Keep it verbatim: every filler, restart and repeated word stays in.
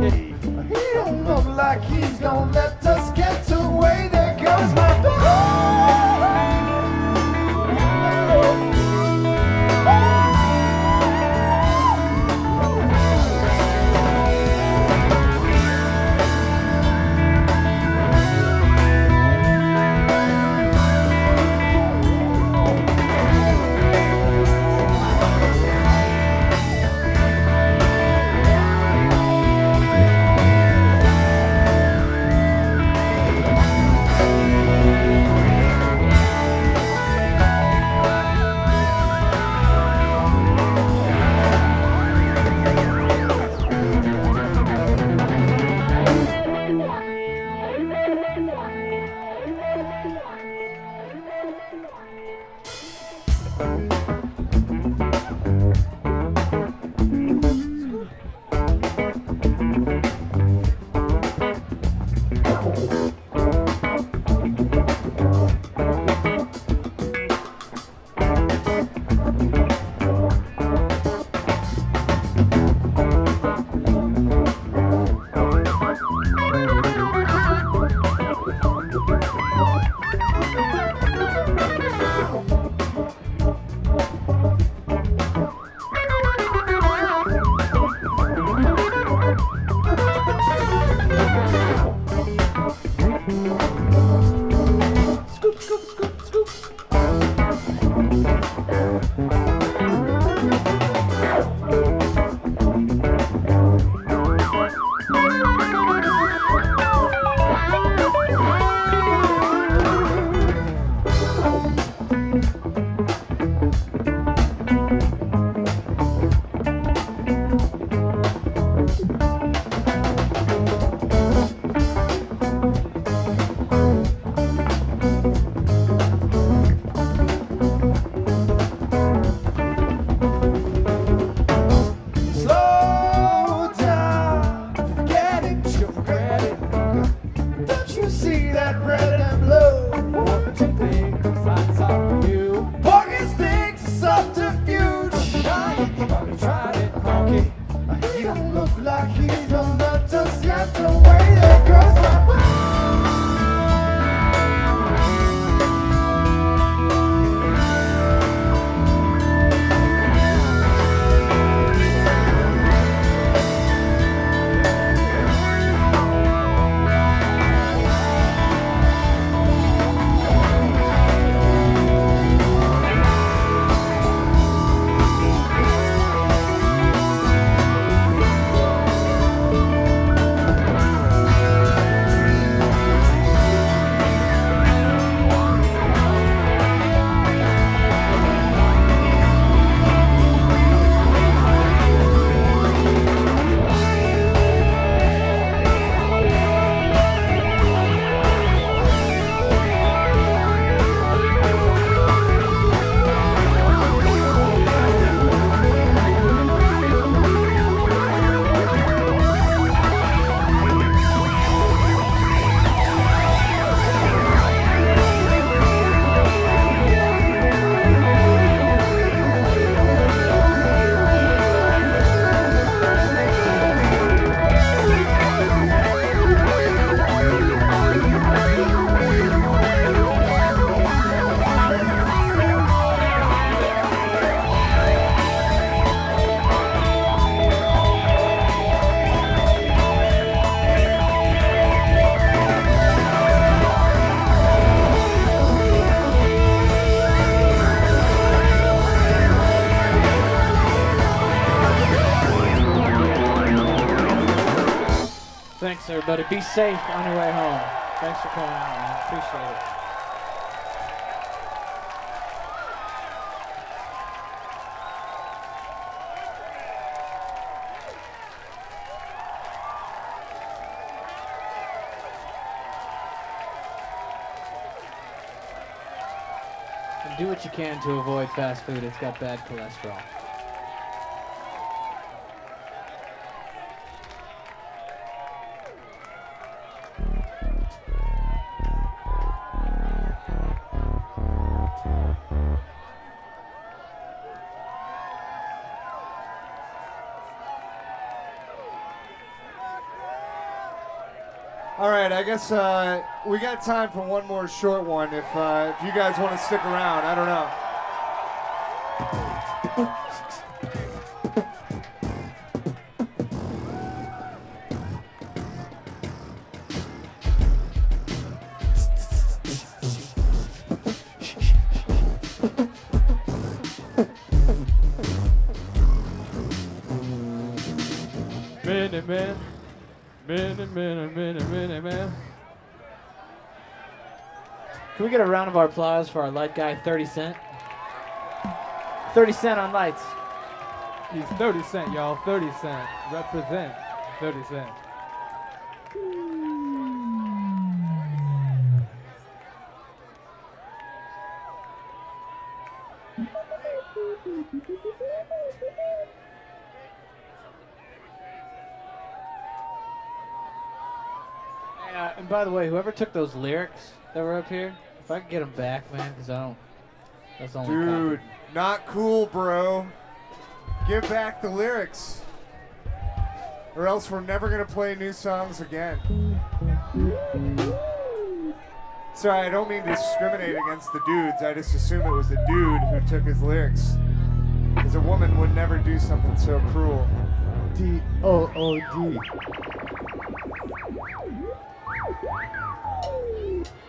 party. He don't look like he's gonna let us get away. There goes my boy. Thanks, everybody. Be safe on your way home. Thanks for coming out, man. Appreciate it. And do what you can to avoid fast food. It's got bad cholesterol. All right, I guess uh, we got time for one more short one. If uh, if you guys want to stick around, I don't know. Minute man, minute, minute, minute, minute man. Can we get a round of applause for our light guy, thirty cent? thirty cent on lights. He's thirty cent, y'all. thirty cent. Represent thirty cent. Yeah, and by the way, whoever took those lyrics that were up here, if I could get them back, man, because I don't. That's the only Dude, copy. not cool, bro. Give back the lyrics. Or else we're never going to play new songs again. Sorry, I don't mean to discriminate against the dudes. I just assume it was the dude who took his lyrics. Because a woman would never do something so cruel. D O O D.